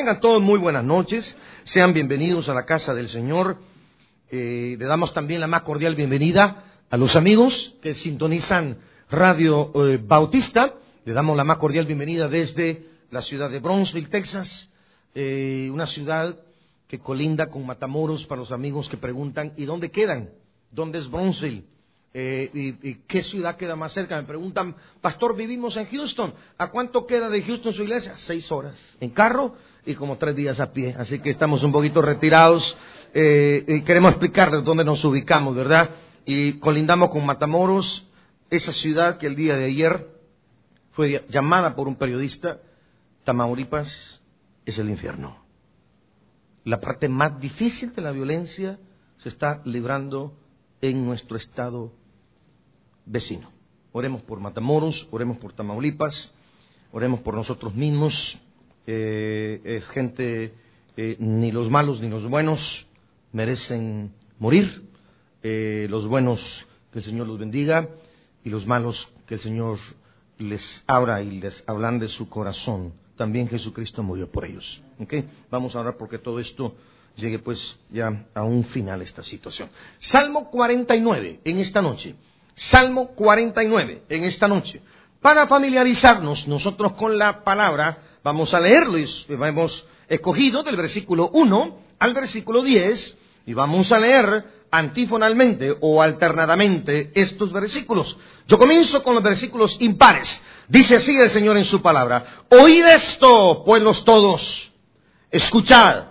Tengan todos muy buenas noches, sean bienvenidos a la casa del Señor. Le damos también la más cordial bienvenida a los amigos que sintonizan Radio Bautista. Le damos la más cordial bienvenida desde la ciudad de Brownsville, Texas, una ciudad que colinda con Matamoros, para los amigos que preguntan, ¿y dónde quedan? ¿Dónde es Brownsville? ¿Y qué ciudad queda más cerca? Me preguntan, pastor, vivimos en Houston. ¿A cuánto queda de Houston su iglesia? 6 horas en carro y como 3 días a pie. Así que estamos un poquito retirados y queremos explicarles dónde nos ubicamos, ¿verdad? Y colindamos con Matamoros, esa ciudad que el día de ayer fue llamada por un periodista, Tamaulipas es el infierno. La parte más difícil de la violencia se está librando en nuestro estado vecino. Oremos por Matamoros, oremos por Tamaulipas, oremos por nosotros mismos. Es gente, ni los malos ni los buenos merecen morir. Los buenos, que el Señor los bendiga, y los malos, que el Señor les abra y les ablande su corazón. También Jesucristo murió por ellos. ¿Okay? Vamos a orar porque todo esto llegue pues ya a un final, esta situación. Salmo 49 en esta noche. Salmo 49 en esta noche. Para familiarizarnos nosotros con la palabra, vamos a leerlo y hemos escogido del versículo 1 al versículo 10 y vamos a leer antífonalmente o alternadamente estos versículos. Yo comienzo con los versículos impares. Dice así el Señor en su palabra: oíd esto, pueblos todos, escuchad,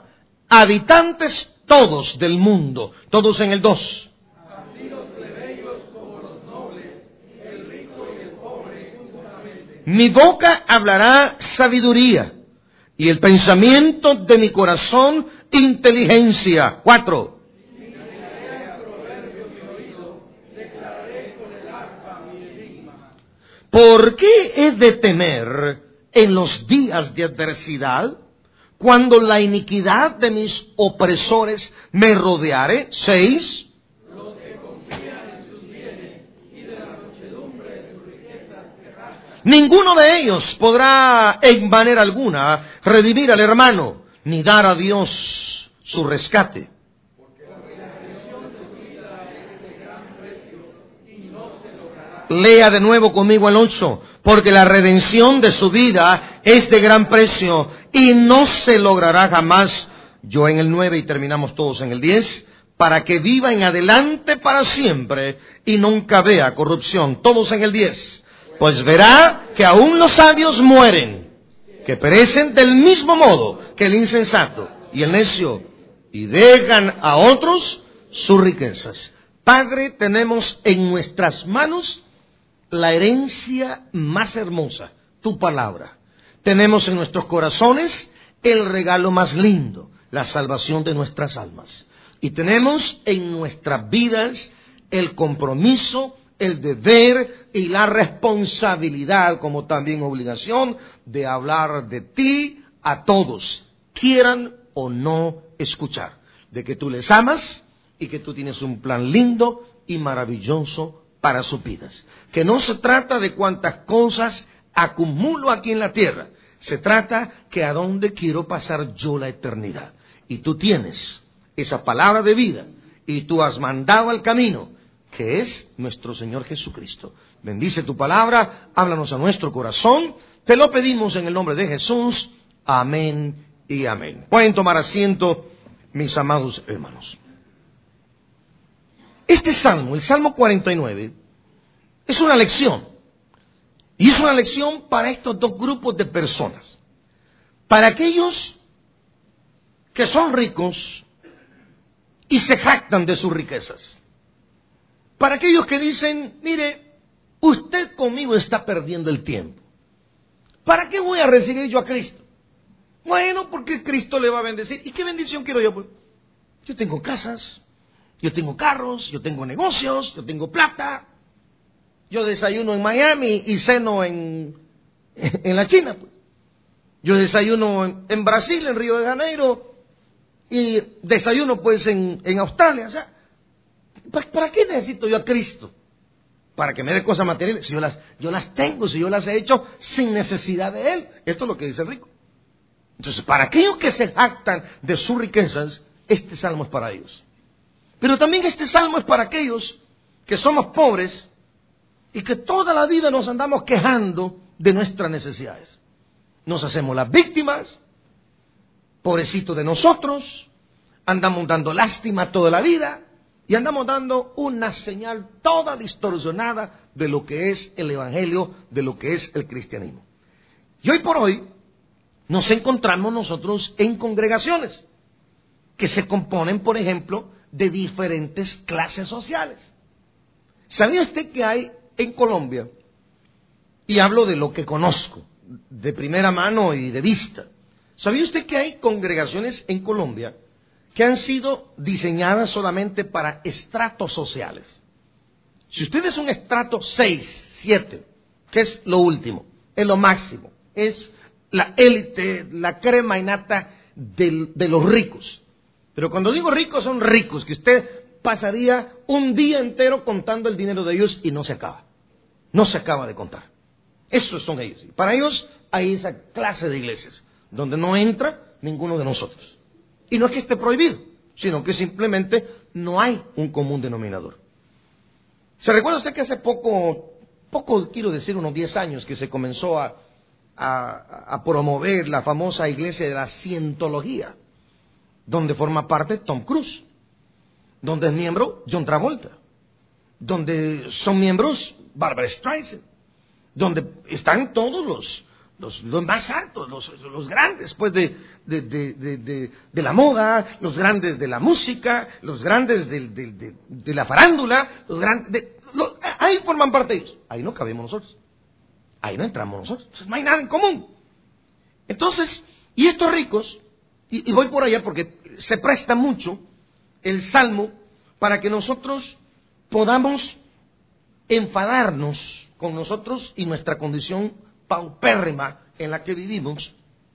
habitantes todos del mundo, todos en el 2. Así los plebeyos como los nobles, el rico y el pobre juntamente. Mi boca hablará sabiduría, y el pensamiento de mi corazón inteligencia. 4. Enseñaré a proverbio mi oído, declararé con el arpa mi enigma. ¿Por qué he de temer en los días de adversidad, cuando la iniquidad de mis opresores me rodeare? 6. Los que confían en sus bienes y de la muchedumbre de sus riquezas se jactan. Ninguno de ellos podrá en manera alguna redimir al hermano, ni dar a Dios su rescate. Porque la redención de su vida es de gran precio y no se logrará. Lea de nuevo conmigo el 8. Porque la redención de su vida es de gran precio y no se logrará jamás. Yo en el 9 y terminamos todos en el 10. Para que viva en adelante para siempre y nunca vea corrupción. Todos en el 10. Pues verá que aún los sabios mueren, que perecen del mismo modo que el insensato y el necio, y dejan a otros sus riquezas. Padre, tenemos en nuestras manos la herencia más hermosa, tu palabra. Tenemos en nuestros corazones el regalo más lindo, la salvación de nuestras almas. Y tenemos en nuestras vidas el compromiso, el deber y la responsabilidad, como también obligación, de hablar de ti a todos, quieran o no escuchar, de que tú les amas y que tú tienes un plan lindo y maravilloso para sus vidas. Que no se trata de cuántas cosas acumulo aquí en la tierra, se trata que a dónde quiero pasar yo la eternidad. Y tú tienes esa palabra de vida y tú has mandado al camino, que es nuestro Señor Jesucristo. Bendice tu palabra, háblanos a nuestro corazón, te lo pedimos en el nombre de Jesús. Amén y amén. Pueden tomar asiento, mis amados hermanos. Este salmo, el Salmo 49, es una lección. Y es una lección para estos dos grupos de personas. Para aquellos que son ricos y se jactan de sus riquezas. Para aquellos que dicen, mire, usted conmigo está perdiendo el tiempo. ¿Para qué voy a recibir yo a Cristo? Bueno, porque Cristo le va a bendecir. ¿Y qué bendición quiero yo? Pues, yo tengo casas. Yo tengo carros, yo tengo negocios, yo tengo plata. Yo desayuno en Miami y ceno en la China. Pues. Yo desayuno en Brasil, en Río de Janeiro, y desayuno pues en Australia. O sea, ¿para qué necesito yo a Cristo? Para que me dé cosas materiales. Si yo las tengo, si yo las he hecho sin necesidad de Él. Esto es lo que dice el rico. Entonces, para aquellos que se jactan de sus riquezas, este salmo es para ellos. Pero también este salmo es para aquellos que somos pobres y que toda la vida nos andamos quejando de nuestras necesidades. Nos hacemos las víctimas, pobrecito de nosotros, andamos dando lástima toda la vida y andamos dando una señal toda distorsionada de lo que es el evangelio, de lo que es el cristianismo. Y hoy por hoy nos encontramos nosotros en congregaciones que se componen, por ejemplo, de diferentes clases sociales. ¿Sabía usted que hay en Colombia? Y hablo de lo que conozco, de primera mano y de vista. ¿Sabía usted que hay congregaciones en Colombia que han sido diseñadas solamente para estratos sociales? Si usted es un estrato 6, 7, que es lo último, es lo máximo, es la élite, la crema innata de los ricos. Pero cuando digo ricos, son ricos, que usted pasaría un día entero contando el dinero de ellos y no se acaba. No se acaba de contar. Esos son ellos. Y para ellos hay esa clase de iglesias donde no entra ninguno de nosotros. Y no es que esté prohibido, sino que simplemente no hay un común denominador. ¿Se recuerda usted que hace poco, quiero decir unos 10 años, que se comenzó a promover la famosa iglesia de la cientología, donde forma parte Tom Cruise, donde es miembro John Travolta, donde son miembros Barbra Streisand, donde están todos los más altos, los grandes pues de la moda, los grandes de la música, los grandes de la farándula, ahí forman parte ellos. Ahí no cabemos nosotros, ahí no entramos nosotros, entonces no hay nada en común. Entonces, y estos ricos, y voy por allá porque se presta mucho el salmo para que nosotros podamos enfadarnos con nosotros y nuestra condición paupérrima en la que vivimos.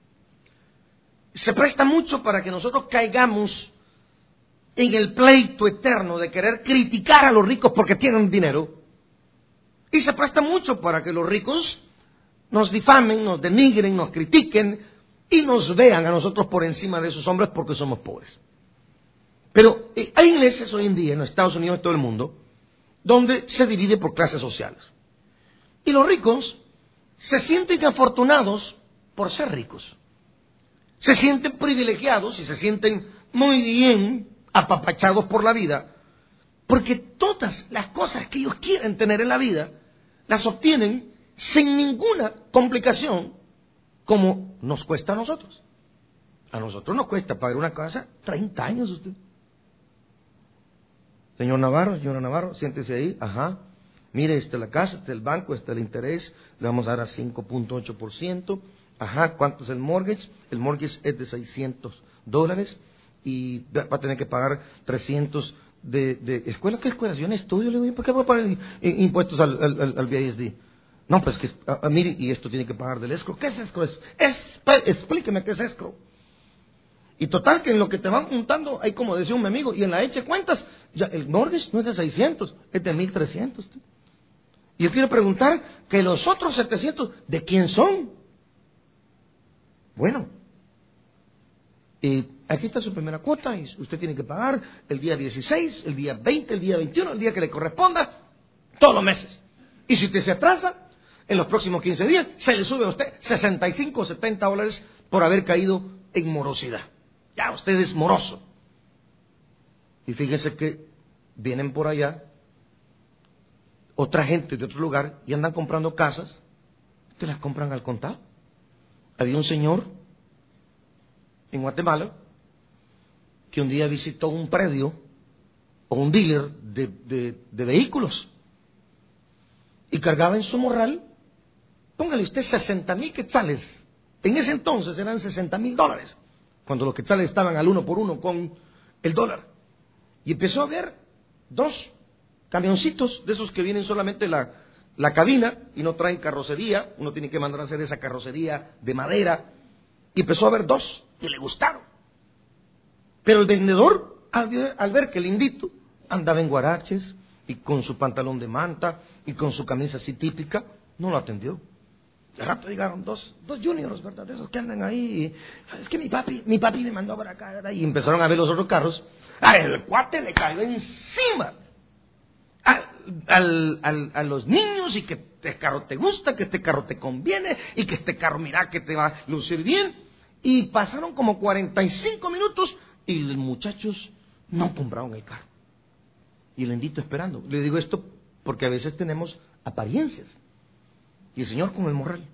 Se presta mucho para que nosotros caigamos en el pleito eterno de querer criticar a los ricos porque tienen dinero. Y se presta mucho para que los ricos nos difamen, nos denigren, nos critiquen y nos vean a nosotros por encima de esos hombres porque somos pobres. Pero hay iglesias hoy en día en los Estados Unidos y en todo el mundo donde se divide por clases sociales. Y los ricos se sienten afortunados por ser ricos. Se sienten privilegiados y se sienten muy bien apapachados por la vida, porque todas las cosas que ellos quieren tener en la vida las obtienen sin ninguna complicación, como nos cuesta a nosotros. A nosotros nos cuesta pagar una casa 30 años usted. Señora Navarro, siéntese ahí, ajá. Mire, esta es la casa, este es el banco, este es el interés, le vamos a dar a 5.8%. Ajá, ¿cuánto es el mortgage? El mortgage es de $600 y va a tener que pagar 300 de escuela. ¿Qué escuela? Yo en estudio, le digo, ¿por qué voy a pagar impuestos al BISD? No, pues que, mire, y esto tiene que pagar del escrow. ¿Qué es escrow? Explíqueme qué es escrow. Y total, que en lo que te van juntando, hay como decía un amigo, y en la hecha cuentas, ya el mortgage no es de 600, es de 1,300. Y yo quiero preguntar que los otros 700, ¿de quién son? Bueno, aquí está su primera cuota y usted tiene que pagar el día 16, el día 20, el día 21, el día que le corresponda, todos los meses. Y si usted se atrasa, en los próximos 15 días, se le sube a usted 65 o $70 por haber caído en morosidad. Ya usted es moroso. Y fíjese que vienen por allá otra gente de otro lugar y andan comprando casas, te las compran al contado. Había un señor en Guatemala que un día visitó un predio o un dealer de vehículos y cargaba en su morral, póngale usted 60,000 quetzales. En ese entonces eran $60,000, cuando los quetzales estaban al 1 por 1 con el dólar. Y empezó a ver 2 camioncitos de esos que vienen solamente la cabina y no traen carrocería. Uno tiene que mandar a hacer esa carrocería de madera. Y empezó a ver 2 y le gustaron. Pero el vendedor, al ver que el indito andaba en guaraches y con su pantalón de manta y con su camisa así típica, no lo atendió. De rato llegaron dos juniors, ¿verdad? De esos que andan ahí. Es que mi papi me mandó para acá, ¿verdad? Y empezaron a ver los otros carros. El cuate le cayó encima a los niños, y que este carro te gusta, que este carro te conviene, y que este carro, mira, que te va a lucir bien. Y pasaron como 45 minutos y los muchachos no compraron el carro. Y el bendito esperando. Le digo esto porque a veces tenemos apariencias. Y el Señor con el morral.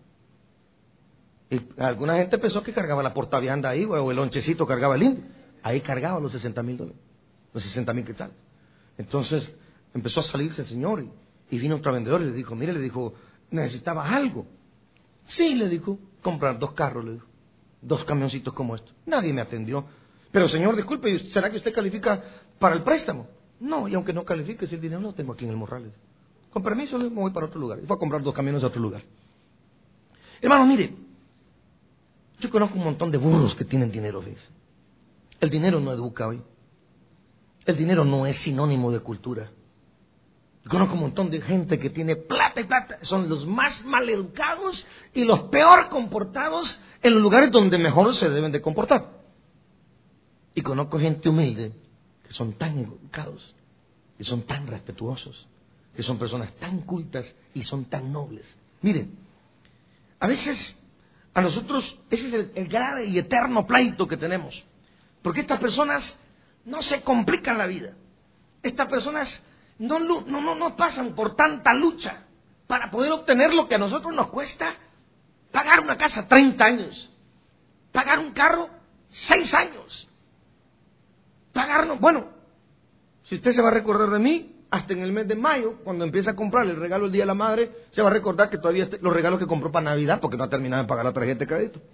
Y alguna gente pensó que cargaba la portavianda ahí, o el lonchecito cargaba el indio. Ahí cargaba los $60,000, los 60,000 quetzales. Entonces empezó a salirse el Señor y vino otro vendedor y le dijo, mire, le dijo, ¿necesitaba algo? Sí, le dijo, comprar 2 carros, le dijo, 2 camioncitos como estos. Nadie me atendió. Pero Señor, disculpe, ¿será que usted califica para el préstamo? No, y aunque no califique, si el dinero lo tengo aquí en el morral. Con permiso, me voy para otro lugar. Y fue a comprar 2 camiones a otro lugar. Hermano, mire, yo conozco un montón de burros que tienen dinero, ¿ves? El dinero no educa hoy. El dinero no es sinónimo de cultura. Yo conozco un montón de gente que tiene plata y plata. Son los más maleducados y los peor comportados en los lugares donde mejor se deben de comportar. Y conozco gente humilde que son tan educados, que son tan respetuosos, que son personas tan cultas y son tan nobles. Miren, a veces a nosotros ese es el grave y eterno pleito que tenemos, porque estas personas no se complican la vida. Estas personas no pasan por tanta lucha para poder obtener lo que a nosotros nos cuesta pagar una casa 30 años, pagar un carro 6 años, pagarnos, bueno, si usted se va a recordar de mí, hasta en el mes de mayo, cuando empieza a comprarle el regalo el Día de la Madre, se va a recordar que todavía los regalos que compró para Navidad, porque no ha terminado de pagar la tarjeta de crédito.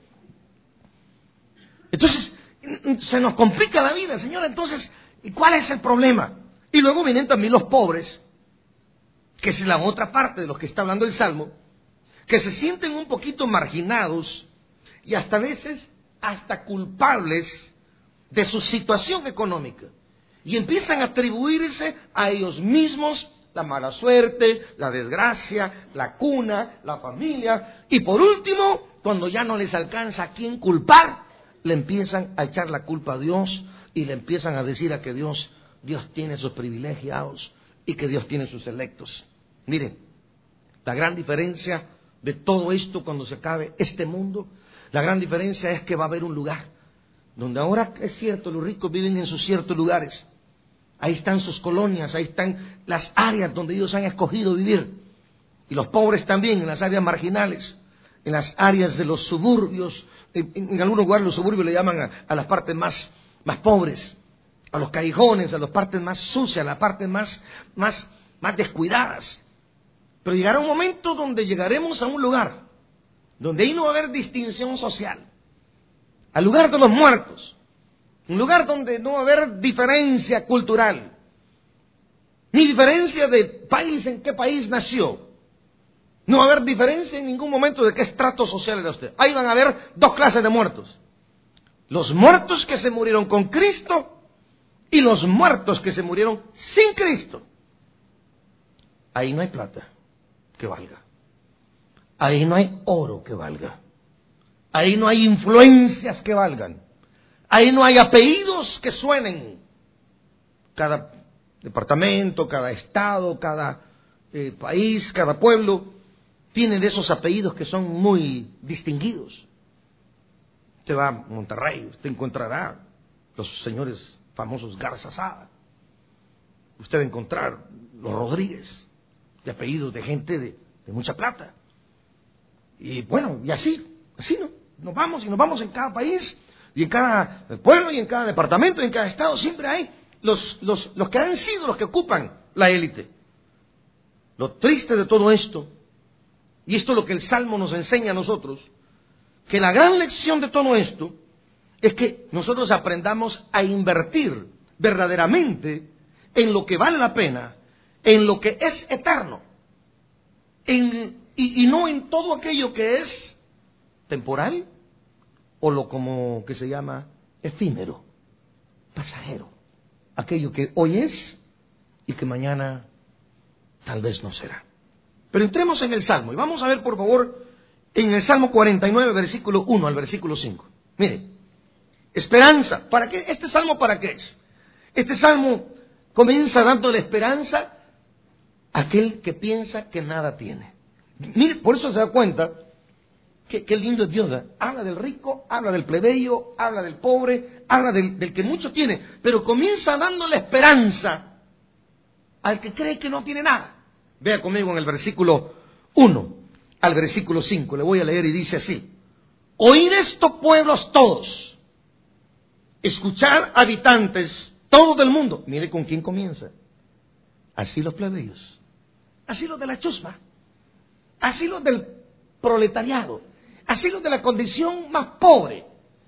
Entonces, se nos complica la vida, señora. Entonces, ¿y cuál es el problema? Y luego vienen también los pobres, que es la otra parte de los que está hablando el Salmo, que se sienten un poquito marginados y hasta a veces hasta culpables de su situación económica. Y empiezan a atribuirse a ellos mismos la mala suerte, la desgracia, la cuna, la familia. Y por último, cuando ya no les alcanza a quién culpar, le empiezan a echar la culpa a Dios y le empiezan a decir a que Dios tiene sus privilegiados y que Dios tiene sus electos. Miren, la gran diferencia de todo esto cuando se acabe este mundo, la gran diferencia es que va a haber un lugar donde ahora es cierto, los ricos viven en sus ciertos lugares. Ahí están sus colonias, ahí están las áreas donde ellos han escogido vivir. Y los pobres también en las áreas marginales, en las áreas de los suburbios. En algunos lugares los suburbios le llaman a las partes más pobres, a los callejones, a las partes más sucias, a las partes más descuidadas. Pero llegará un momento donde llegaremos a un lugar donde ahí no va a haber distinción social, al lugar de los muertos, un lugar donde no va a haber diferencia cultural, ni diferencia de país, en qué país nació. No va a haber diferencia en ningún momento de qué estrato social era usted. Ahí van a haber 2 clases de muertos: los muertos que se murieron con Cristo y los muertos que se murieron sin Cristo. Ahí no hay plata que valga. Ahí no hay oro que valga. Ahí no hay influencias que valgan. Ahí no hay apellidos que suenen. Cada departamento, cada estado, cada país, cada pueblo tiene de esos apellidos que son muy distinguidos. Usted va a Monterrey, usted encontrará los señores famosos Garza Sada. Usted va a encontrar los Rodríguez, de apellidos de gente de mucha plata. Y bueno, y así no. Nos vamos en cada país, y en cada pueblo, y en cada departamento, y en cada estado, siempre hay los que han sido los que ocupan la élite. Lo triste de todo esto, y esto es lo que el Salmo nos enseña a nosotros, que la gran lección de todo esto es que nosotros aprendamos a invertir verdaderamente en lo que vale la pena, en lo que es eterno, y no en todo aquello que es temporal, o lo como que se llama efímero, pasajero, aquello que hoy es y que mañana tal vez no será. Pero entremos en el Salmo y vamos a ver, por favor, en el Salmo 49, versículo 1 al versículo 5. Mire, esperanza. ¿Para qué? ¿Este salmo para qué es? Este salmo comienza dándole esperanza a aquel que piensa que nada tiene. Mire, por eso se da cuenta que lindo es Dios. Habla del rico, habla del plebeyo, habla del pobre, habla del que mucho tiene, pero comienza dándole esperanza al que cree que no tiene nada. Vea conmigo en el versículo 1 al versículo 5, le voy a leer y dice así: oíd esto, pueblos todos, escuchad, habitantes todos del mundo. Mire con quién comienza. Así los plebeyos, así los de la chusma, así los del proletariado, así los de la condición más pobre.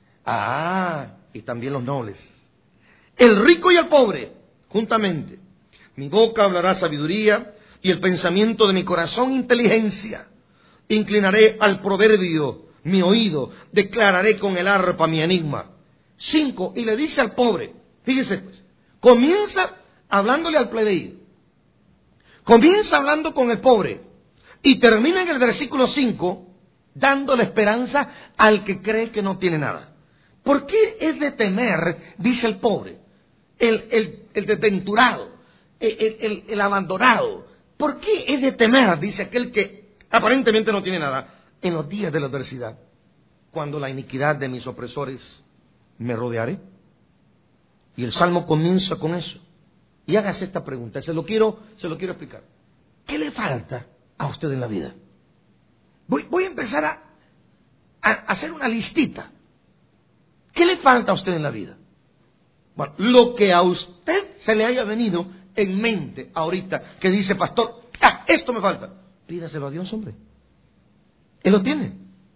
Y también los nobles, el rico y el pobre, juntamente. Mi boca hablará sabiduría y el pensamiento de mi corazón inteligencia. Inclinaré al proverbio mi oído, declararé con el arpa mi enigma. 5, y le dice al pobre, fíjese pues, comienza hablándole al plebeyo, comienza hablando con el pobre, y termina en el versículo 5 dándole esperanza al que cree que no tiene nada. ¿Por qué es de temer, dice el pobre, el desventurado, el abandonado? ¿Por qué es de temer, dice aquel que aparentemente no tiene nada, en los días de la adversidad, cuando la iniquidad de mis opresores me rodeare? Y el Salmo comienza con eso. Y hágase esta pregunta, se lo quiero explicar. ¿Qué le falta a usted en la vida? Voy a empezar a hacer una listita. ¿Qué le falta a usted en la vida? Bueno, lo que a usted se le haya venido en mente ahorita, que dice, pastor, esto me falta. Pídaselo a Dios, hombre. Él lo tiene.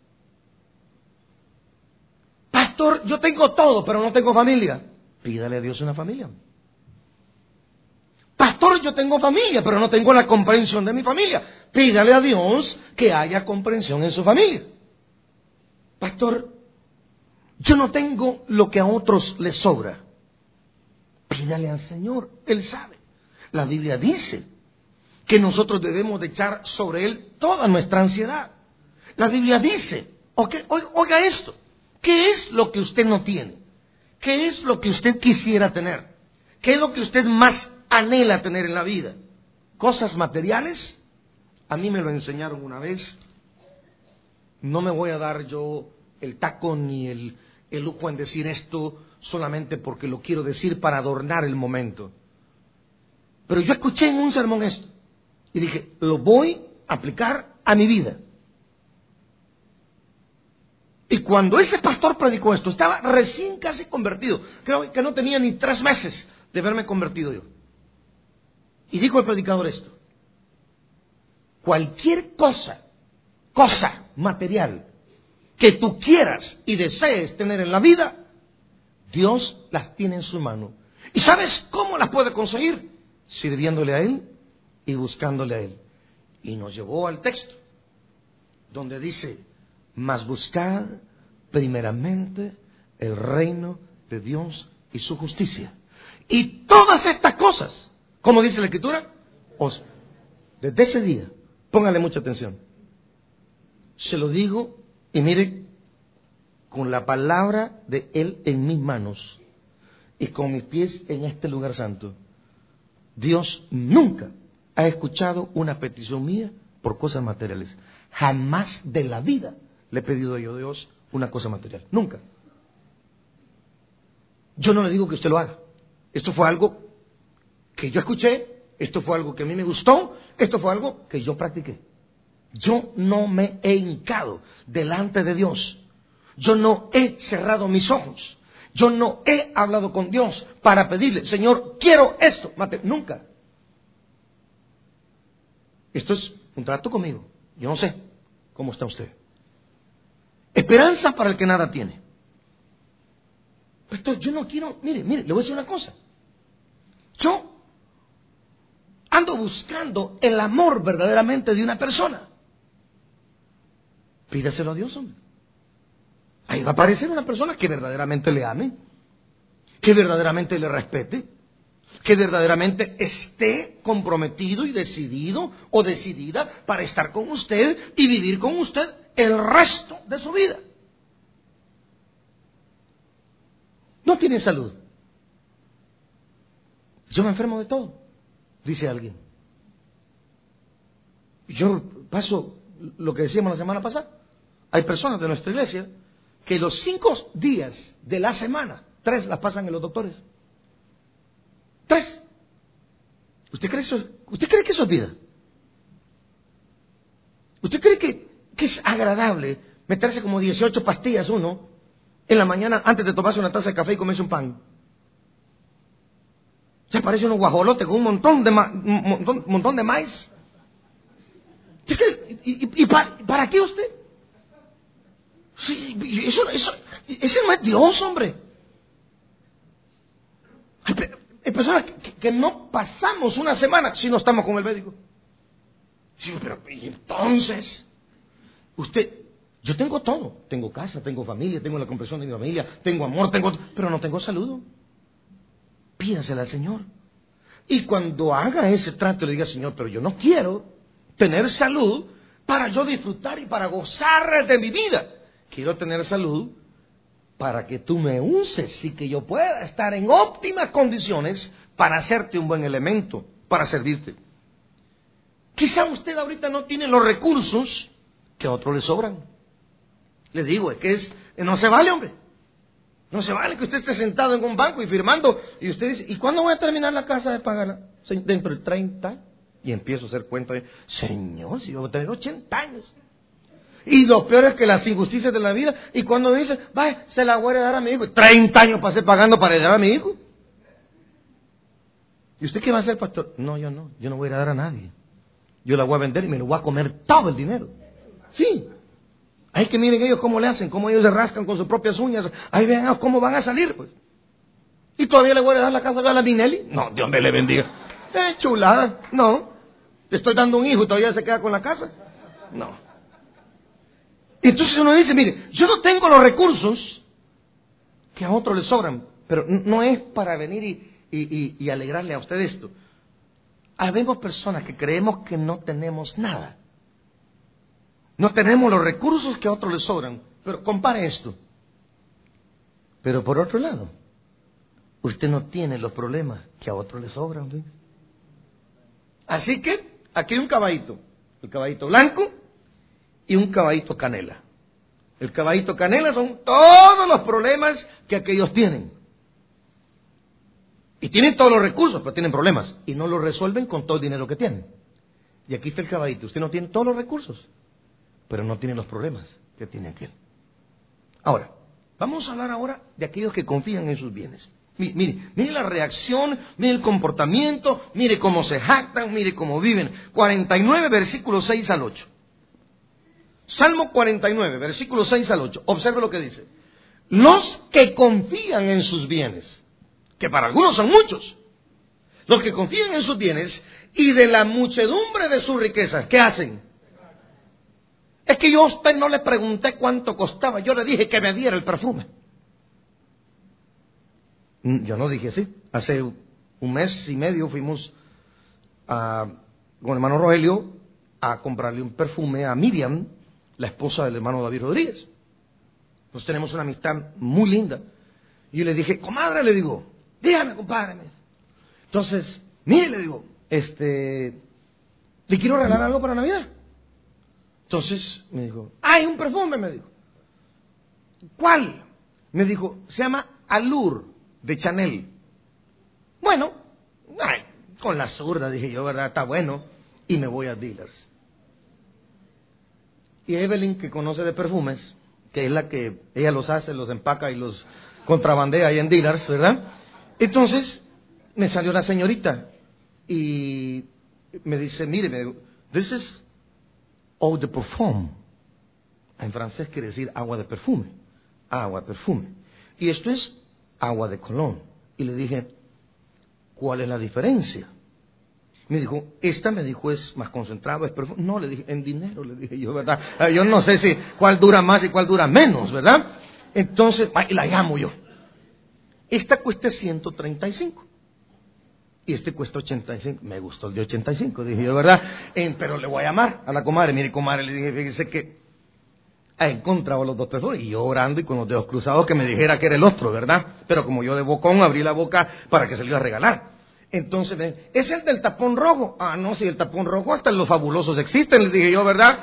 Pastor, yo tengo todo, pero no tengo familia. Pídale a Dios una familia. Pastor, yo tengo familia, pero no tengo la comprensión de mi familia. Pídale a Dios que haya comprensión en su familia. Pastor, yo no tengo lo que a otros les sobra. Pídale al Señor, Él sabe. La Biblia dice que nosotros debemos de echar sobre Él toda nuestra ansiedad. La Biblia dice, oiga esto, ¿qué es lo que usted no tiene? ¿Qué es lo que usted quisiera tener? ¿Qué es lo que usted más anhela tener en la vida? ¿Cosas materiales? A mí me lo enseñaron una vez. No me voy a dar yo el taco ni el lujo en decir esto solamente porque lo quiero decir para adornar el momento. Pero yo escuché en un sermón esto y dije, lo voy a aplicar a mi vida. Y cuando ese pastor predicó esto, estaba recién casi convertido. Creo que no tenía ni 3 meses de haberme convertido yo. Y dijo el predicador esto: cualquier cosa material que tú quieras y desees tener en la vida, Dios las tiene en su mano. ¿Y sabes cómo las puede conseguir? Sirviéndole a Él y buscándole a Él. Y nos llevó al texto donde dice: mas buscad primeramente el reino de Dios y su justicia. Y todas estas cosas, como dice la Escritura, desde ese día, póngale mucha atención. Se lo digo, y mire, con la palabra de Él en mis manos y con mis pies en este lugar santo, Dios nunca ha escuchado una petición mía por cosas materiales. Jamás de la vida le he pedido yo a Dios una cosa material. Nunca. Yo no le digo que usted lo haga. Esto fue algo que yo escuché, esto fue algo que a mí me gustó, esto fue algo que yo practiqué. Yo no me he hincado delante de Dios. Yo no he cerrado mis ojos. Yo no he hablado con Dios para pedirle, Señor, quiero esto. Nunca. Esto es un trato conmigo. Yo no sé cómo está usted. Esperanza para el que nada tiene. Pastor, yo no quiero, mire, le voy a decir una cosa. Yo ando buscando el amor verdaderamente de una persona. Pídaselo a Dios, hombre. Ahí va a aparecer una persona que verdaderamente le ame, que verdaderamente le respete, que verdaderamente esté comprometido y decidido o decidida para estar con usted y vivir con usted el resto de su vida. No tienen salud. Yo me enfermo de todo, dice alguien. Yo paso lo que decíamos la semana pasada. Hay personas de nuestra iglesia que los 5 días de la semana, 3 las pasan en los doctores. 3. ¿Usted cree que eso es vida? ¿Usted cree que es agradable meterse como 18 pastillas uno en la mañana antes de tomarse una taza de café y comerse un pan? Se parece unos guajolotes con un montón de maíz. ¿Y para qué usted? Sí, ese no es Dios, hombre. Hay personas que no pasamos una semana si no estamos con el médico. Sí, pero ¿y entonces? Yo tengo todo. Tengo casa, tengo familia, tengo la comprensión de mi familia, tengo amor, pero no tengo salud. Pídasela al Señor. Y cuando haga ese trato, le diga, Señor, pero yo no quiero tener salud para yo disfrutar y para gozar de mi vida. Quiero tener salud para que tú me uses y que yo pueda estar en óptimas condiciones para hacerte un buen elemento, para servirte. Quizá usted ahorita no tiene los recursos que a otros le sobran. Le digo, no se vale, hombre. No se vale que usted esté sentado en un banco y firmando y usted dice, ¿y cuándo voy a terminar la casa de pagarla? Dentro de 30. Y empiezo a hacer cuenta de, Señor, si yo voy a tener 80 años. Y lo peor es que las injusticias de la vida, y cuando dice, vaya, se la voy a heredar a mi hijo. 30 años pasé pagando para heredar a mi hijo. ¿Y usted qué va a hacer, pastor? No, yo no voy a heredar a nadie. Yo la voy a vender y me lo voy a comer todo el dinero. Sí. Hay que miren ellos cómo le hacen, cómo ellos se rascan con sus propias uñas. Ahí vean cómo van a salir, pues. ¿Y todavía le voy a dar la casa a la Minelli? No, Dios me le bendiga. Chulada. No. Le estoy dando un hijo y todavía se queda con la casa. No. Entonces uno dice, mire, yo no tengo los recursos que a otros les sobran, pero no es para venir y alegrarle a usted esto. Habemos personas que creemos que no tenemos nada. No tenemos los recursos que a otros les sobran. Pero compare esto. Pero por otro lado, usted no tiene los problemas que a otros les sobran. ¿Sí? Así que aquí hay un caballito. El caballito blanco y un caballito canela. El caballito canela son todos los problemas que aquellos tienen. Y tienen todos los recursos, pero tienen problemas. Y no los resuelven con todo el dinero que tienen. Y aquí está el caballito. Usted no tiene todos los recursos, pero no tiene los problemas que tiene aquel. Ahora, vamos a hablar ahora de aquellos que confían en sus bienes. Mire la reacción, mire el comportamiento, mire cómo se jactan, mire cómo viven. 49, versículos 6 al 8. Salmo 49, versículos 6 al 8. Observe lo que dice. Los que confían en sus bienes, que para algunos son muchos, los que confían en sus bienes y de la muchedumbre de sus riquezas, ¿qué hacen? Es que yo a usted no le pregunté cuánto costaba, yo le dije que me diera el perfume. Yo no dije así. Hace un mes y medio fuimos con el hermano Rogelio a comprarle un perfume a Miriam, la esposa del hermano David Rodríguez. Nos tenemos una amistad muy linda. Y yo le dije, comadre, le digo, dígame, compadre. Entonces, mire, le digo, le quiero regalar algo para Navidad. Entonces me dijo, ¡ay, un perfume! Me dijo. ¿Cuál? Me dijo, se llama Allure, de Chanel. Bueno, con la zurda, dije yo, ¿verdad? Está bueno. Y me voy a Dealers. Y Evelyn, que conoce de perfumes, que es la que ella los hace, los empaca y los contrabandea ahí en Dealers, ¿verdad? Entonces me salió la señorita y me dice, mire, this is eau de parfum. En francés quiere decir agua de perfume. Agua de perfume. Y esto es agua de Colón. Y le dije, ¿cuál es la diferencia? Me dijo, me dijo, es más concentrado, es perfume. No, le dije, en dinero, le dije yo, ¿verdad? Yo no sé si cuál dura más y cuál dura menos, ¿verdad? Entonces, la llamo yo. Esta cuesta 135. Y este cuesta 85. Me gustó el de 85, dije yo, ¿verdad? Pero le voy a llamar a la comadre. Mire, comadre, le dije, fíjese que encontrado los dos perfumes. Y yo orando y con los dedos cruzados que me dijera que era el otro, ¿verdad? Pero como yo de bocón abrí la boca para que se lo iba a regalar. Entonces, ¿es el del tapón rojo? Ah, no, si el tapón rojo hasta los fabulosos existen, le dije yo, ¿verdad?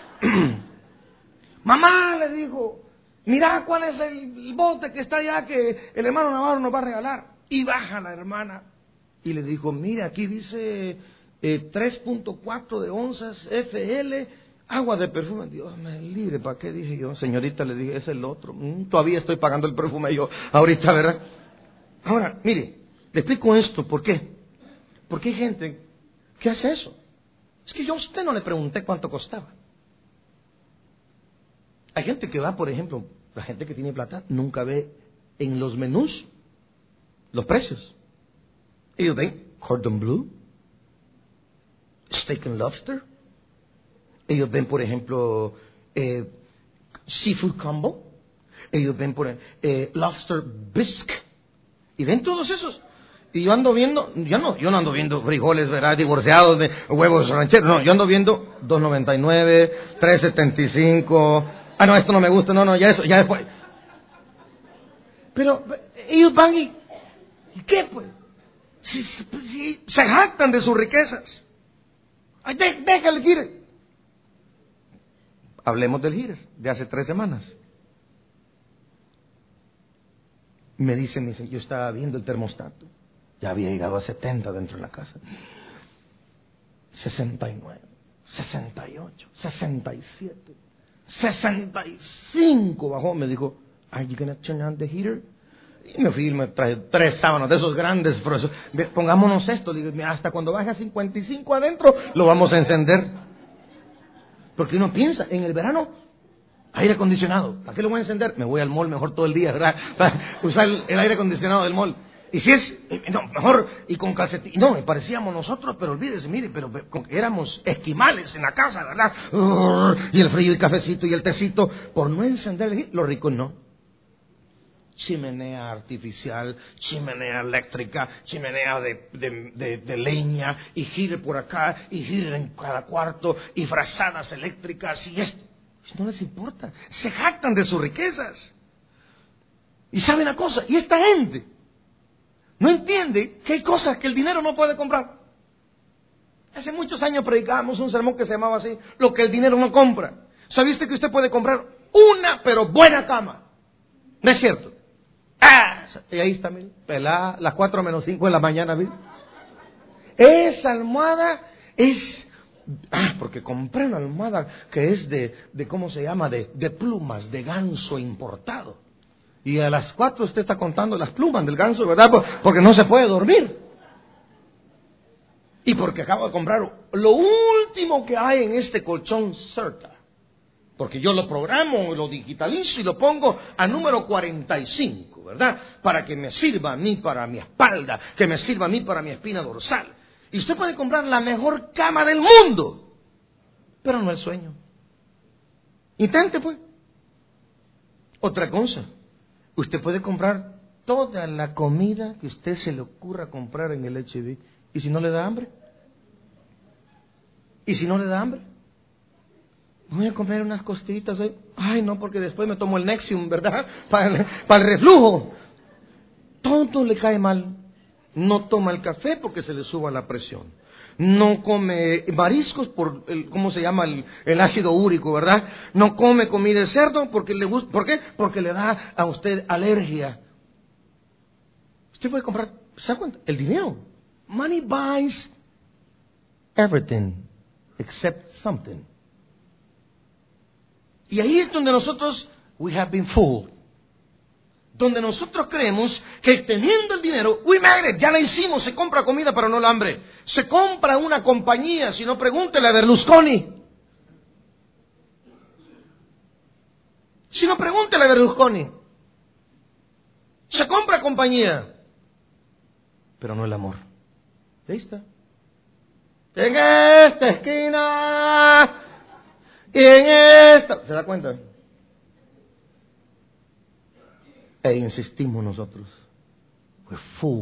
Mamá, le dijo, mira cuál es el bote que está allá que el hermano Navarro nos va a regalar. Y baja la hermana y le dijo, mira, aquí dice 3.4 de onzas FL, agua de perfume. Dios me libre, ¿para qué? Dije yo, señorita, le dije, es el otro. Todavía estoy pagando el perfume yo ahorita, ¿verdad? Ahora, mire, le explico esto, ¿por qué? Porque hay gente que hace eso. Es que yo a usted no le pregunté cuánto costaba. Hay gente que va, por ejemplo, la gente que tiene plata nunca ve en los menús los precios. Ellos ven cordon bleu, steak and lobster. Ellos ven, por ejemplo, seafood combo. Ellos ven, por lobster bisque. Y ven todos esos. Y yo ando viendo, yo no ando viendo frijoles, ¿verdad? Divorciados de huevos rancheros. No, yo ando viendo $2.99, $3.75. Ah, no, esto no me gusta. No, ya eso, ya después. Pero ellos van ¿y qué, pues? Si se jactan de sus riquezas. Ay, déjale, gire. Hablemos del gire de hace 3 semanas. Me dicen, yo estaba viendo el termostato. Ya había llegado a 70 dentro de la casa. 69, 68, 67, 65 bajó. Me dijo, ¿Are you going to turn on the heater? Y me fui y me traje 3 sábanas de esos grandes. Pongámonos esto. Le digo, mira, hasta cuando baje a 55 adentro, lo vamos a encender. Porque uno piensa, en el verano, aire acondicionado. ¿Para qué lo voy a encender? Me voy al mall mejor todo el día, ¿verdad? Para usar el aire acondicionado del mall. Y si es, no, mejor, y con calcetín. No, parecíamos nosotros, pero olvídese, mire, pero éramos esquimales en la casa, ¿verdad? Y el frío y cafecito y el tecito, por no encender, los ricos no. Chimenea artificial, chimenea eléctrica, chimenea de leña, y gire por acá, y gire en cada cuarto, y frazadas eléctricas, y esto. No les importa, se jactan de sus riquezas. Y saben una cosa, y esta gente no entiende que hay cosas que el dinero no puede comprar. Hace muchos años predicábamos un sermón que se llamaba así, lo que el dinero no compra. ¿Sabe usted que usted puede comprar una pero buena cama? ¿No es cierto? Y ahí está, mire, pelada, las 4 menos 5 de la mañana, mire. Esa almohada es... porque compré una almohada que es de ¿cómo se llama? De plumas, de ganso importado. Y a las 4 usted está contando las plumas del ganso, ¿verdad? Porque no se puede dormir. Y porque acabo de comprar lo último que hay en este colchón Certa. Porque yo lo programo, lo digitalizo y lo pongo a número 45, ¿verdad? Para que me sirva a mí para mi espalda, que me sirva a mí para mi espina dorsal. Y usted puede comprar la mejor cama del mundo, pero no el sueño. Intente, pues. Otra cosa, usted puede comprar toda la comida que usted se le ocurra comprar en el H-E-B. ¿Y si no le da hambre? ¿Y si no le da hambre? Voy a comer unas costillitas ahí. Ay, no, porque después me tomo el Nexium, ¿verdad? Para el reflujo. Todo le cae mal. No toma el café porque se le suba la presión. No come mariscos por ¿cómo se llama? El ácido úrico, ¿verdad? No come comida de cerdo porque le gusta. ¿Por qué? Porque le da a usted alergia. Usted puede comprar, ¿se da cuenta? El dinero. Money buys everything except something. Y ahí es donde nosotros, we have been fooled. Donde nosotros creemos que teniendo el dinero, we made it, ya la hicimos, se compra comida para no el hambre. Se compra una compañía, si no pregúntele a Berlusconi. Si no pregúntele a Berlusconi. Se compra compañía, pero no el amor. Ahí está. En esta esquina... Y en esta, ¿se da cuenta? E insistimos nosotros. We're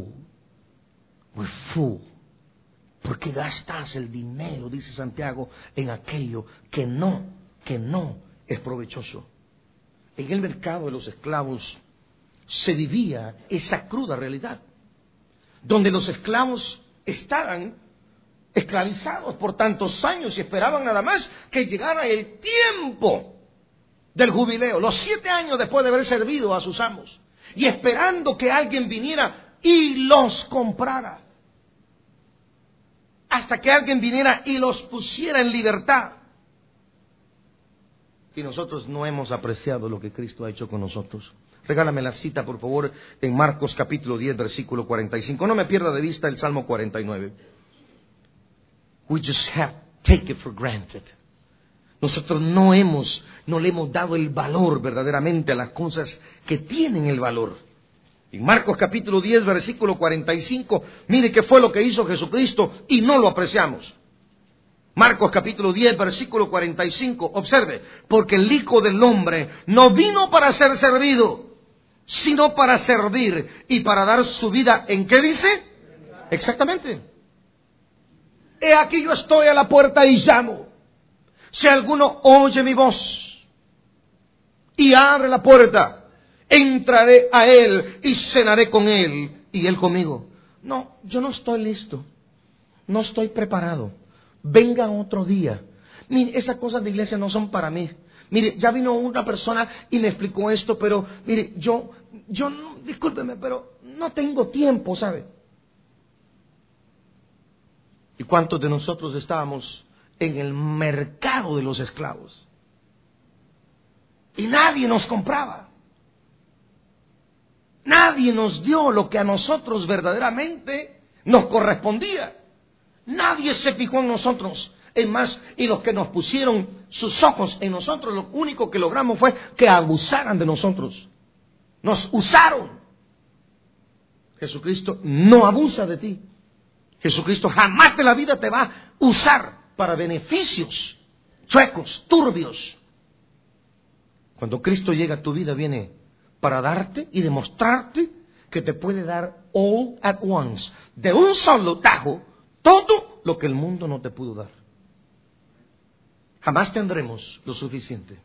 full. ¿Por qué gastas el dinero, dice Santiago, en aquello que no es provechoso. En el mercado de los esclavos se vivía esa cruda realidad, donde los esclavos estaban esclavizados por tantos años y esperaban nada más que llegara el tiempo del jubileo, los 7 años después de haber servido a sus amos, y esperando que alguien viniera y los comprara, hasta que alguien viniera y los pusiera en libertad. Y nosotros no hemos apreciado lo que Cristo ha hecho con nosotros. Regálame la cita, por favor, en Marcos capítulo 10, versículo 45. No me pierda de vista el Salmo 49. We just have take it for granted. Nosotros no le hemos dado el valor verdaderamente a las cosas que tienen el valor. En Marcos capítulo 10, versículo 45, mire qué fue lo que hizo Jesucristo y no lo apreciamos. Marcos capítulo 10, versículo 45, observe, porque el Hijo del Hombre no vino para ser servido, sino para servir y para dar su vida. ¿En qué dice? Exactamente. He aquí yo estoy a la puerta y llamo. Si alguno oye mi voz y abre la puerta, entraré a él y cenaré con él y él conmigo. No, yo no estoy listo, no estoy preparado. Venga otro día. Mire, esas cosas de iglesia no son para mí. Mire, ya vino una persona y me explicó esto, pero mire, yo no, discúlpeme, pero no tengo tiempo, ¿sabe? ¿Y cuántos de nosotros estábamos en el mercado de los esclavos? Y nadie nos compraba. Nadie nos dio lo que a nosotros verdaderamente nos correspondía. Nadie se fijó en nosotros. Es más, y los que nos pusieron sus ojos en nosotros, lo único que logramos fue que abusaran de nosotros. Nos usaron. Jesucristo no abusa de ti. Jesucristo jamás de la vida te va a usar para beneficios chuecos, turbios. Cuando Cristo llega a tu vida, viene para darte y demostrarte que te puede dar all at once, de un solo tajo, todo lo que el mundo no te pudo dar. Jamás tendremos lo suficiente.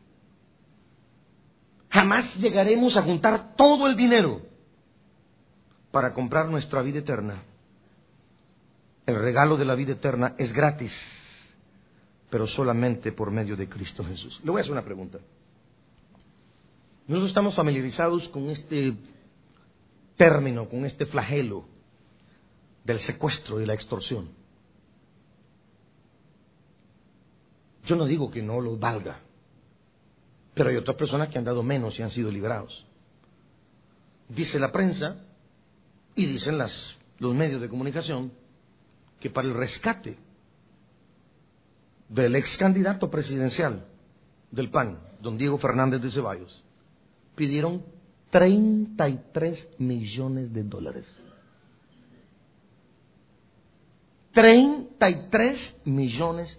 Jamás llegaremos a juntar todo el dinero para comprar nuestra vida eterna. El regalo de la vida eterna es gratis, pero solamente por medio de Cristo Jesús. Le voy a hacer una pregunta. Nosotros estamos familiarizados con este término, con este flagelo del secuestro y la extorsión. Yo no digo que no lo valga, pero hay otras personas que han dado menos y han sido liberados. Dice la prensa y dicen los medios de comunicación que para el rescate del ex candidato presidencial del PAN, don Diego Fernández de Ceballos, pidieron $33 millones. $33 millones.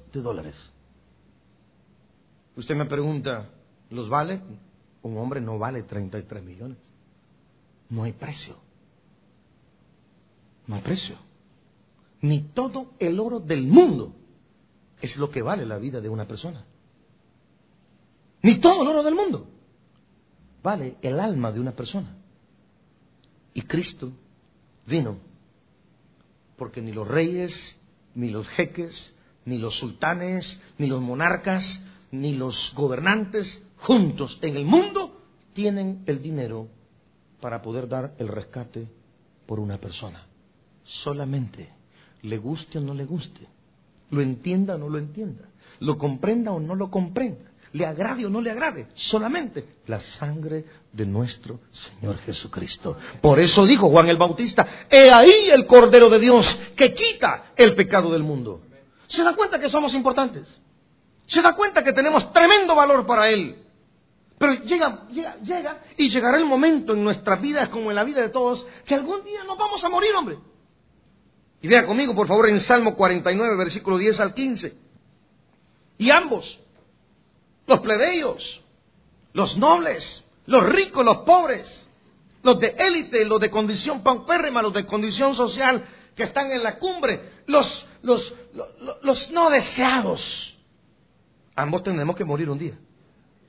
Usted me pregunta, ¿los vale? Un hombre no vale 33 millones. No hay precio. No hay precio. Ni todo el oro del mundo es lo que vale la vida de una persona. Ni todo el oro del mundo vale el alma de una persona. Y Cristo vino porque ni los reyes, ni los jeques, ni los sultanes, ni los monarcas, ni los gobernantes juntos en el mundo tienen el dinero para poder dar el rescate por una persona. Solamente, le guste o no le guste, lo entienda o no lo entienda, lo comprenda o no lo comprenda, le agrade o no le agrade, solamente la sangre de nuestro Señor Jesucristo. Por eso dijo Juan el Bautista, he ahí el Cordero de Dios que quita el pecado del mundo. ¿Se da cuenta que somos importantes? ¿Se da cuenta que tenemos tremendo valor para Él? Pero llega y llegará el momento en nuestras vidas, como en la vida de todos, que algún día nos vamos a morir, hombre. Y vea conmigo, por favor, en Salmo 49, versículo 10 al 15. Y ambos, los plebeyos, los nobles, los ricos, los pobres, los de élite, los de condición paupérrima, los de condición social que están en la cumbre, los no deseados, ambos tendremos que morir un día.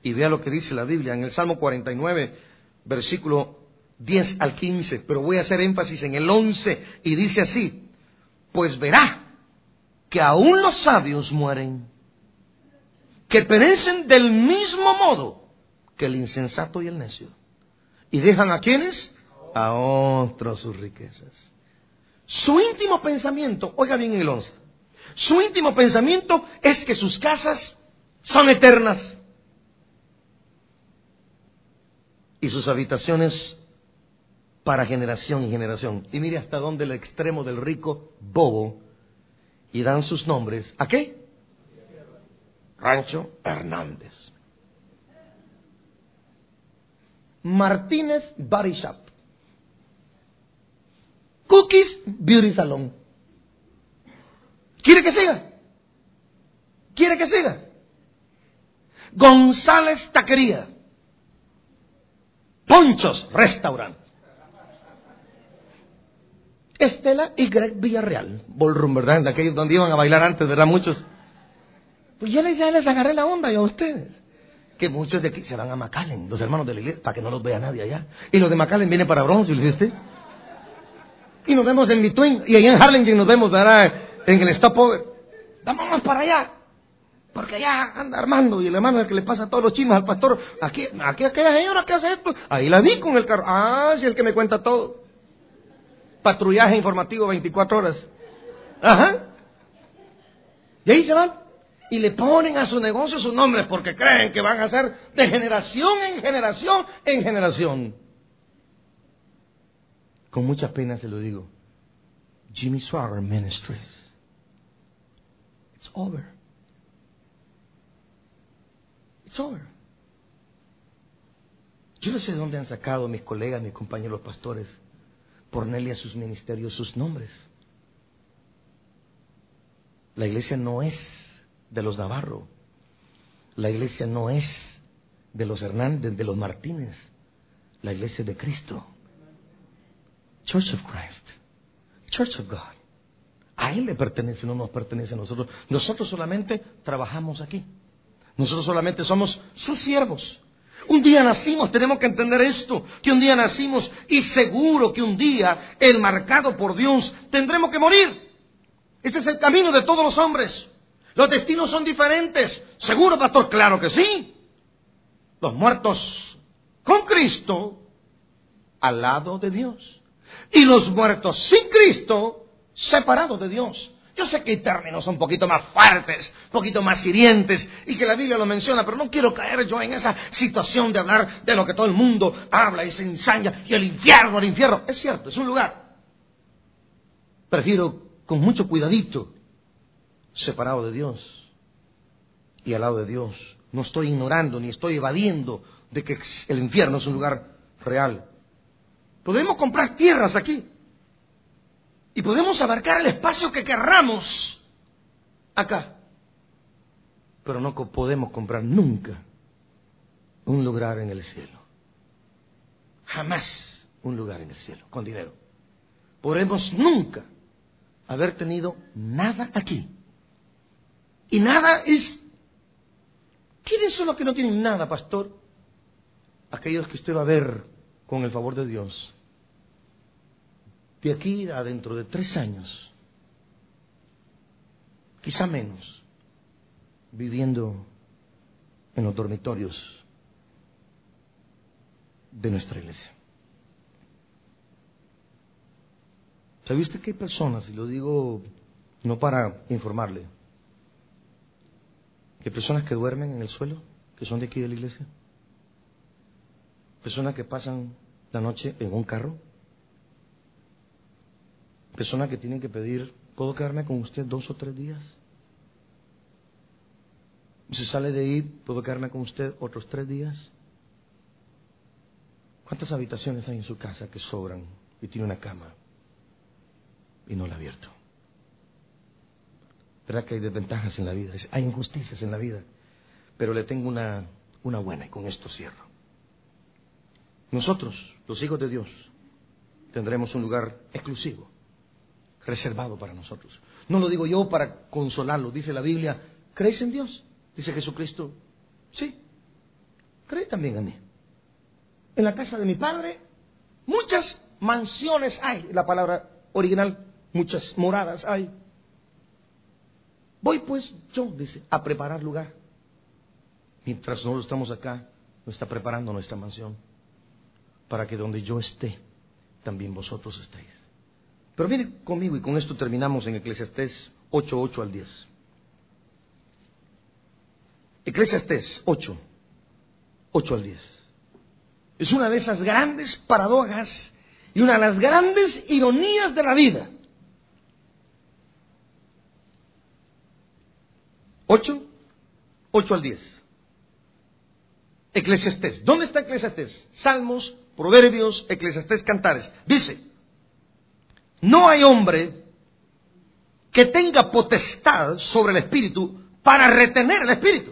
Y vea lo que dice la Biblia en el Salmo 49, versículo 10 al 15. Pero voy a hacer énfasis en el 11 y dice así: pues verá que aún los sabios mueren, que perecen del mismo modo que el insensato y el necio. ¿Y dejan a quiénes? A otros sus riquezas. Su íntimo pensamiento, oiga bien el 11, su íntimo pensamiento es que sus casas son eternas y sus habitaciones para generación y generación. Y mire hasta dónde el extremo del rico bobo, y dan sus nombres. ¿A qué? Rancho Hernández, Martínez Body Shop, Cookies Beauty Salon. ¿Quiere que siga? ¿Quiere que siga? González Taquería, Ponchos Restaurant, Estela y Greg Villarreal Ballroom, ¿verdad? De aquellos donde iban a bailar antes, ¿verdad? Muchos. Pues ya les agarré la onda yo a ustedes. Que muchos de aquí se van a McAllen, los hermanos de la iglesia, para que no los vea nadie allá. Y los de McAllen vienen para Bronzeville, ¿viste? Y nos vemos en Between, y ahí en Harlingen nos vemos, ¿verdad? En el Stopover. Vámonos para allá. Porque allá anda Armando, y el hermano es el que le pasa todos los chismes al pastor. Aquí aquella señora que hace esto. Ahí la vi con el carro. Ah, sí, el que me cuenta todo. Patrullaje informativo 24 horas. Ajá. Y ahí se van. Y le ponen a su negocio sus nombres porque creen que van a ser de generación en generación en generación. Con mucha pena se lo digo. Jimmy Swaggart Ministries. It's over. It's over. Yo no sé de dónde han sacado mis colegas, mis compañeros pastores, ponerle a sus ministerios sus nombres. La iglesia no es de los Navarro. La iglesia no es de los Hernández, de los Martínez. La iglesia es de Cristo. Church of Christ. Church of God. A Él le pertenece, no nos pertenece a nosotros. Nosotros solamente trabajamos aquí. Nosotros solamente somos sus siervos. Un día nacimos, tenemos que entender esto, que un día nacimos y seguro que un día, el marcado por Dios, tendremos que morir. Este es el camino de todos los hombres. Los destinos son diferentes. ¿Seguro, pastor? Claro que sí. Los muertos con Cristo al lado de Dios. Y los muertos sin Cristo separados de Dios. Yo sé que hay términos un poquito más fuertes, un poquito más hirientes, y que la Biblia lo menciona, pero no quiero caer yo en esa situación de hablar de lo que todo el mundo habla y se ensaña, y el infierno. Es cierto, es un lugar. Prefiero con mucho cuidadito, separado de Dios y al lado de Dios. No estoy ignorando ni estoy evadiendo de que el infierno es un lugar real. Podemos comprar tierras aquí y podemos abarcar el espacio que querramos acá, pero no podemos comprar nunca un lugar en el cielo. Jamás un lugar en el cielo con dinero. Podremos nunca haber tenido nada aquí. Y nada es... ¿Quiénes son los que no tienen nada, pastor? Aquellos que usted va a ver con el favor de Dios. De aquí a dentro de 3 años, quizá menos, viviendo en los dormitorios de nuestra iglesia. ¿Sabe usted que hay personas, y lo digo no para informarle, que hay personas que duermen en el suelo, que son de aquí de la iglesia? Personas que pasan la noche en un carro. Personas que tienen que pedir, ¿puedo quedarme con usted 2 o 3 días? Si sale de ahí, ¿puedo quedarme con usted otros 3 días? ¿Cuántas habitaciones hay en su casa que sobran y tiene una cama y no la ha abierto? ¿Verdad que hay desventajas en la vida? Hay injusticias en la vida. Pero le tengo una buena, y con esto cierro. Nosotros, los hijos de Dios, tendremos un lugar exclusivo, reservado para nosotros. No lo digo yo para consolarlo. Dice la Biblia, ¿creéis en Dios? Dice Jesucristo, sí, cree también en mí. En la casa de mi Padre muchas mansiones hay, la palabra original, muchas moradas hay. Voy pues yo, dice, a preparar lugar. Mientras nosotros estamos acá, nos está preparando nuestra mansión, para que donde yo esté, también vosotros estéis. Pero miren conmigo, y con esto terminamos en Eclesiastés 8, 8 al 10. Eclesiastés 8, 8 al 10. Es una de esas grandes paradojas y una de las grandes ironías de la vida. 8, 8 al 10. Eclesiastés. ¿Dónde está Eclesiastés? Salmos, Proverbios, Eclesiastés, Cantares. Dice: no hay hombre que tenga potestad sobre el espíritu para retener el espíritu,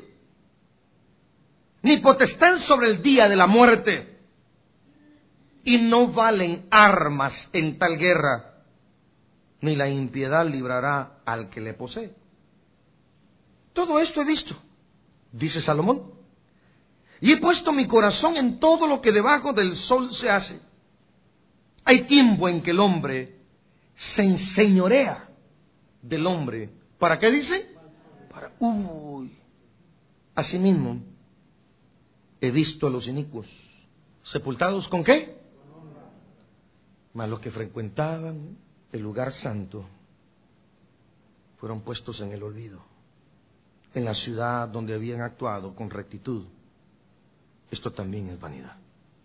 ni potestad sobre el día de la muerte, y no valen armas en tal guerra, ni la impiedad librará al que le posee. Todo esto he visto, dice Salomón, y he puesto mi corazón en todo lo que debajo del sol se hace. Hay tiempo en que el hombre se enseñorea del hombre. ¿Para qué dice? Asimismo, he visto a los inicuos sepultados ¿con qué? Mas los que frecuentaban el lugar santo fueron puestos en el olvido, en la ciudad donde habían actuado con rectitud. Esto también es vanidad.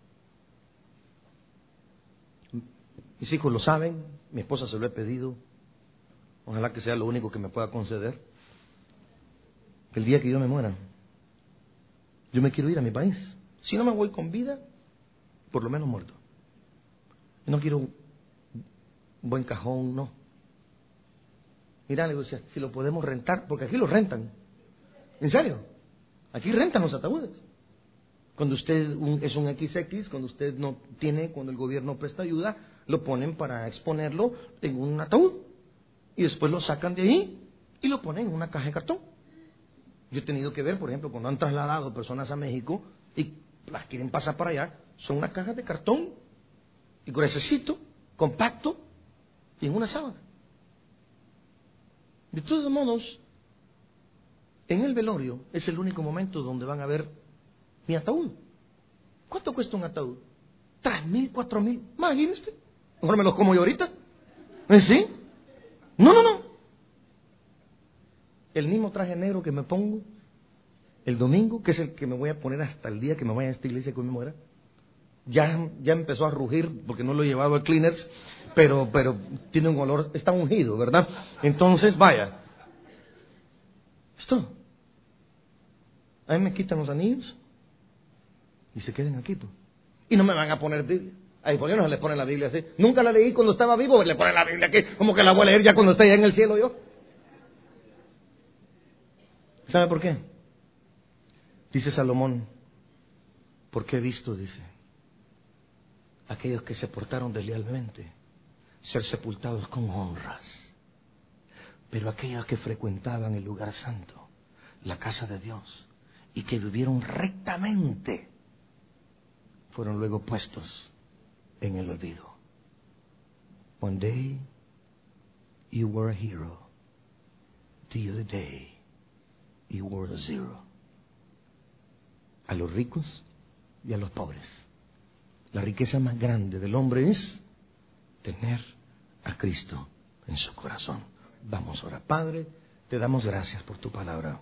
Mis hijos lo saben, mi esposa se lo he pedido, ojalá que sea lo único que me pueda conceder, que el día que yo me muera, yo me quiero ir a mi país. Si no me voy con vida, por lo menos muerto. No quiero un buen cajón, no. Mira, le digo, si lo podemos rentar, porque aquí lo rentan. ¿En serio? Aquí rentan los ataúdes. Cuando usted es un XX, cuando usted no tiene, cuando el gobierno presta ayuda, lo ponen para exponerlo en un ataúd. Y después lo sacan de ahí y lo ponen en una caja de cartón. Yo he tenido que ver, por ejemplo, cuando han trasladado personas a México y las quieren pasar para allá, son unas cajas de cartón y gruesecito, compacto y en una sábana. De todos modos, en el velorio es el único momento donde van a ver mi ataúd. ¿Cuánto cuesta un ataúd? 3,000, 4,000. Imagínese. Mejor me los como yo ahorita. ¿Sí? No. El mismo traje negro que me pongo el domingo, que es el que me voy a poner hasta el día que me vaya a esta iglesia que me muera, ya empezó a rugir porque no lo he llevado al cleaners, pero tiene un olor, está ungido, ¿verdad? Entonces, vaya. Esto. A mí me quitan los anillos y se queden aquí, pues. Y no me van a poner Biblia. Ahí por qué no se le pone la Biblia así. Nunca la leí cuando estaba vivo, le ponen la Biblia aquí, como que la voy a leer ya cuando esté ya en el cielo yo. ¿Sabe por qué? Dice Salomón, porque he visto, dice, aquellos que se portaron deslealmente ser sepultados con honras, pero aquellos que frecuentaban el lugar santo, la casa de Dios, y que vivieron rectamente, fueron luego puestos en el olvido. One day you were a hero, the other day you were a zero. A los ricos y a los pobres. La riqueza más grande del hombre es tener a Cristo en su corazón. Vamos ahora, Padre, te damos gracias por tu palabra.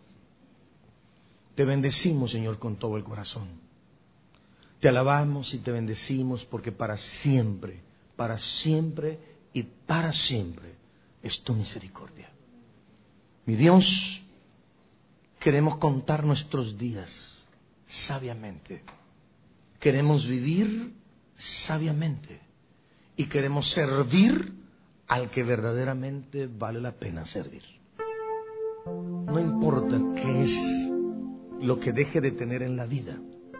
Te bendecimos, Señor, con todo el corazón. Te alabamos y te bendecimos porque para siempre y para siempre es tu misericordia. Mi Dios, queremos contar nuestros días sabiamente. Queremos vivir sabiamente y queremos servir al que verdaderamente vale la pena servir. No importa qué es lo que deje de tener en la vida.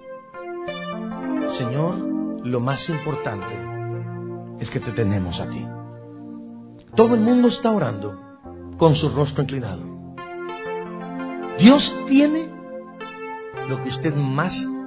Señor, lo más importante es que te tenemos a ti. Todo el mundo está orando con su rostro inclinado. Dios tiene lo que usted más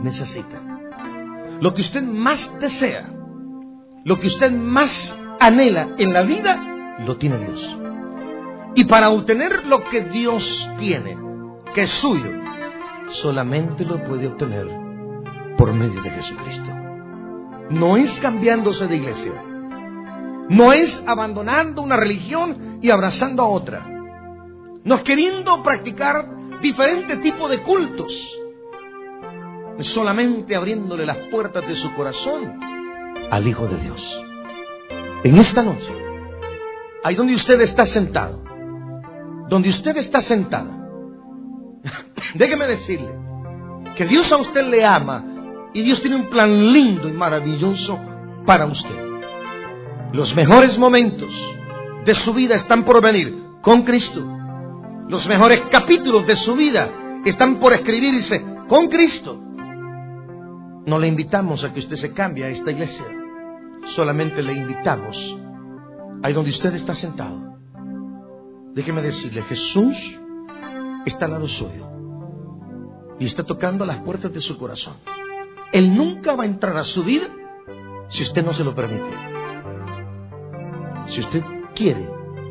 necesita. Lo que usted más desea, lo que usted más anhela en la vida, lo tiene Dios. Y para obtener lo que Dios tiene, que es suyo, solamente lo puede obtener por medio de Jesucristo. No es cambiándose de iglesia, no es abandonando una religión y abrazando a otra, no es queriendo practicar diferentes tipos de cultos, es solamente abriéndole las puertas de su corazón al Hijo de Dios. En esta noche, ahí donde usted está sentado, donde usted está sentada, déjeme decirle que Dios a usted le ama y Dios tiene un plan lindo y maravilloso para usted. Los mejores momentos de su vida están por venir con Cristo. Los mejores capítulos de su vida están por escribirse con Cristo. No le invitamos a que usted se cambie a esta iglesia. Solamente le invitamos ahí donde usted está sentado. Déjeme decirle, Jesús está al lado suyo y está tocando las puertas de su corazón. Él nunca va a entrar a su vida si usted no se lo permite. Si usted quiere,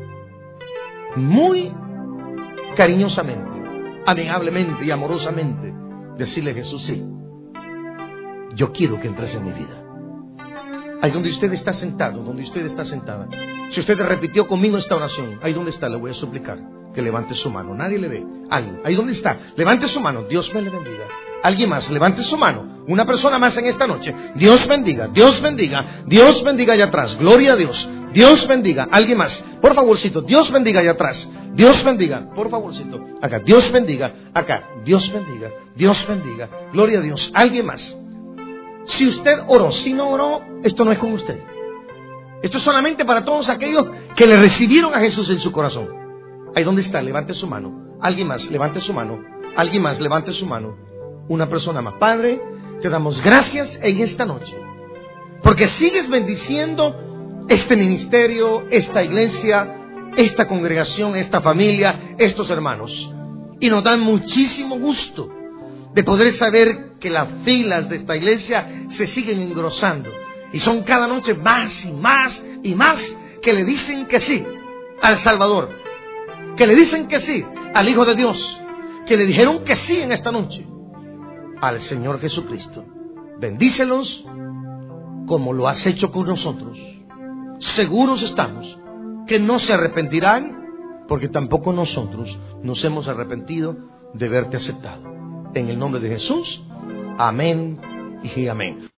muy cariñosamente, amigablemente y amorosamente, decirle a Jesús, sí, yo quiero que entres en mi vida. Ahí donde usted está sentado, donde usted está sentada. Si usted repitió conmigo esta oración, ahí donde está, le voy a suplicar que levante su mano. Nadie le ve. Alguien, ahí donde está, levante su mano. Dios me le bendiga. Alguien más, levante su mano. Una persona más en esta noche. Dios bendiga, Dios bendiga, Dios bendiga allá atrás. Gloria a Dios. Dios bendiga. Alguien más, por favorcito. Dios bendiga allá atrás. Dios bendiga, por favorcito. Acá, Dios bendiga. Acá, Dios bendiga. Dios bendiga. Gloria a Dios. Alguien más. Si usted oró, si no oró, esto no es con usted. Esto es solamente para todos aquellos que le recibieron a Jesús en su corazón. Ahí donde está, levante su mano. Alguien más, levante su mano. Alguien más, levante su mano. Una persona más. Padre, te damos gracias en esta noche, porque sigues bendiciendo este ministerio, esta iglesia, esta congregación, esta familia, estos hermanos. Y nos da muchísimo gusto de poder saber que las filas de esta iglesia se siguen engrosando. Y son cada noche más y más y más que le dicen que sí al Salvador, que le dicen que sí al Hijo de Dios, que le dijeron que sí en esta noche al Señor Jesucristo. Bendícelos como lo has hecho con nosotros. Seguros estamos que no se arrepentirán, porque tampoco nosotros nos hemos arrepentido de haberte aceptado. En el nombre de Jesús, amén y amén.